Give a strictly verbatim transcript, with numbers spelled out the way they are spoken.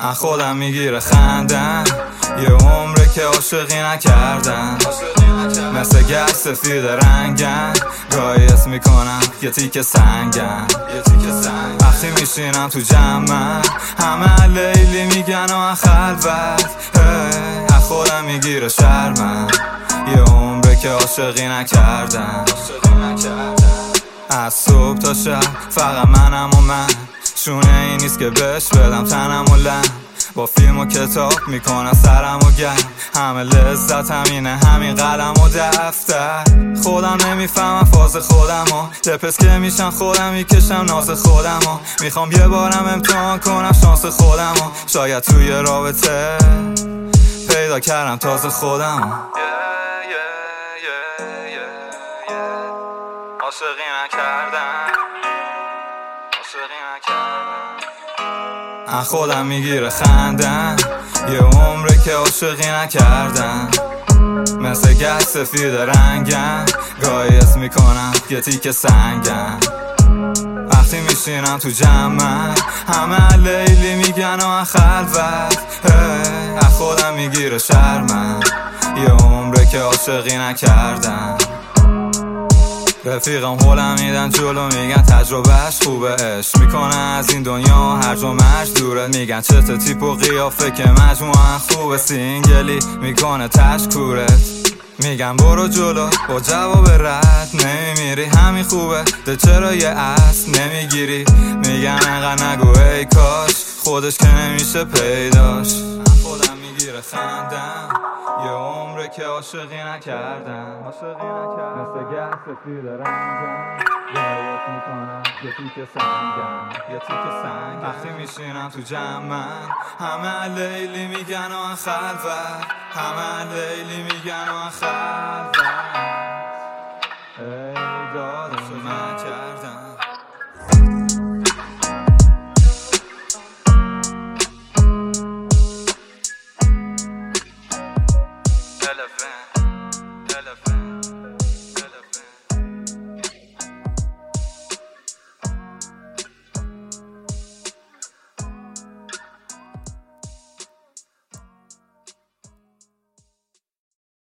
خودم میگیره خندم، یه عمره که عاشقی نکردم، مثل گل سفید رنگم، گاهی اسم میکنم یه تیکه سنگم. وقتی میشینم تو جمع همه لیلی میگن و خلوت، خودم میگیره شرمم، یه عمره که عاشقی نکردم. از صبح تا شب فقط منم و من، شونه این نیست که بهش بدم تنم و لم، با فیلم و کتاب میکنه سرم و گرم، همه لذت همینه همین قلم و دفتر. خودم نمیفهمم فاز خودم و لپس که میشم خودم میکشم ناز خودم و میخوام یه بارم امتحان کنم شانس خودم و شاید توی رابطه پیدا کردم تازه خودم. عاشقی نکردم، عاشقی نکردم. خودم میگیره خندم، یه عمره که عاشقی نکردم، مثل گل سفید رنگم، گاهی اسم میکنم یه تیکه سنگم. وقتی میشینم تو جمع همه لیلی میگن و خلوت، خودم میگیره شرمم، یه عمره که عاشقی نکردم. رفیقم هولم میدن جلو میگن تجربهش خوبه، عشق میکنه از این دنیا هر جا مرج دوره، میگن چته تیپ و قیافه که مجموعه خوبه، سینگلی میکنه تشکورت، میگن برو جلو با جواب رد نمیمیری همین خوبه، ده چرا یه اصل نمیگیری، میگن انقدر نگو ای کاش خودش که نمیشه پیداش. خودم میگیره خندم، یه عمره که عاشقی نکردم، عاشقی نکردم، مثل گل سفید رنگم، گاهی میکنم یه تیکه سنگم، یه تیکه سنگ. وقتی میشینم تو جمع همه لیلی میگن و خلوت، همه لیلی میگن و خلوت، ای دادم نکرد